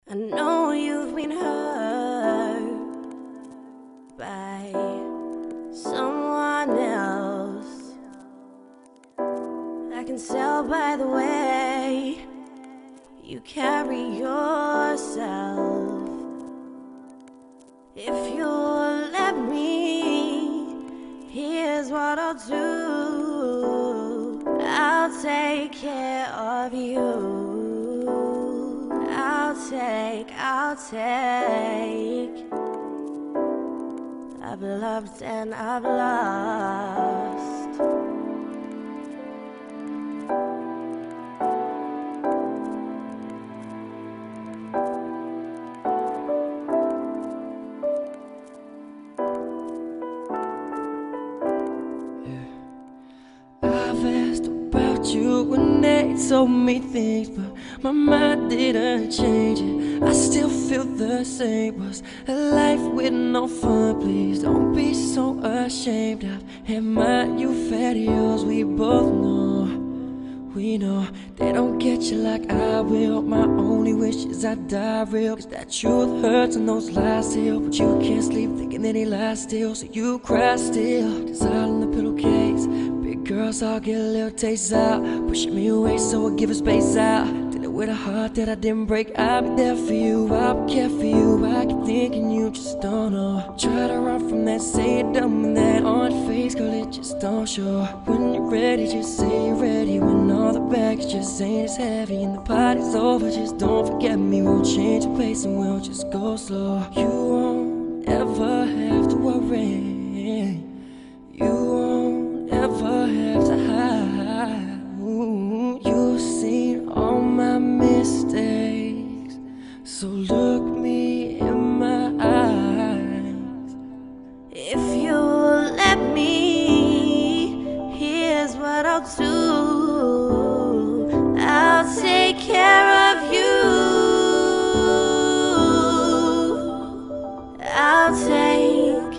I know you've been hurt by someone else. I can tell by the way you carry yourself. If you'll let me, here's what I'll do. I'll take care of you. I'll take. I've loved and I've lost. I've asked about you and they told me things, but my mind didn't change it. I still feel the same. Was a life with no fun? Please don't be so ashamed. I've had mine, you've had yours. We both know, we know they don't get you like I will. My only wish is I die real, 'cause that truth hurts and those lies still. But you can't sleep thinking that he lies still, so you cry still. It's all in the pillowcase. Big girls all get a little taste out, pushing me away so I give a space out. Did it with a heart that I didn't break. I'll be there for you, I'll care for you. I keep thinking you just don't know. Try to run from that, say it dumb and that on face, girl, it just don't show. When you're ready, just say you're ready. When all the bags just ain't as heavy and the party's over, just don't forget me. We'll change the pace and we'll just go slow. You won't ever have to worry. You won't ever have to hide. Ooh, you've seen all my mistakes, so look me in my eyes. If you'll let me, here's what I'll do. I'll take care of you. I'll take.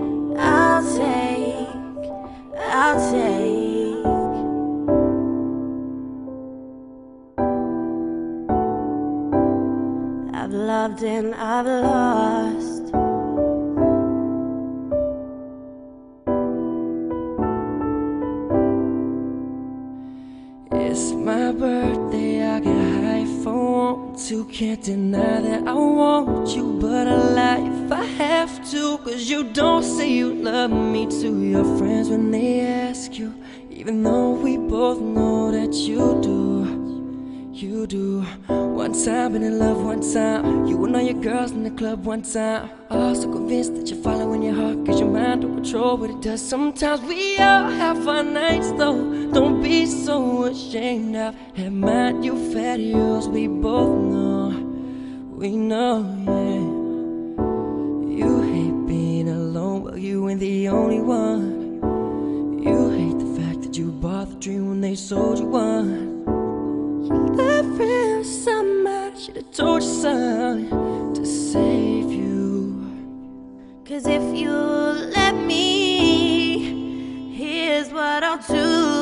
I've loved and I've lost. It's my birthday, I get high if I want to. Can't deny that I want you, but I lie if I have to. 'Cause you don't say you love me to your friends when they ask you, even though we both know that you do. You do. One time been in love, one time you and all your girls in the club, one time. Also convinced that you're following your heart, 'cause your mind don't control what it does. Sometimes we all have our nights though. Don't be so ashamed. I've had mine, you've had yours. We both know, we know, yeah. You hate being alone, well you ain't the only one. You hate the fact that you bought the dream when they sold you one. Love real somebody, should've told you son to save you. 'Cause if you'll let me, here's what I'll do.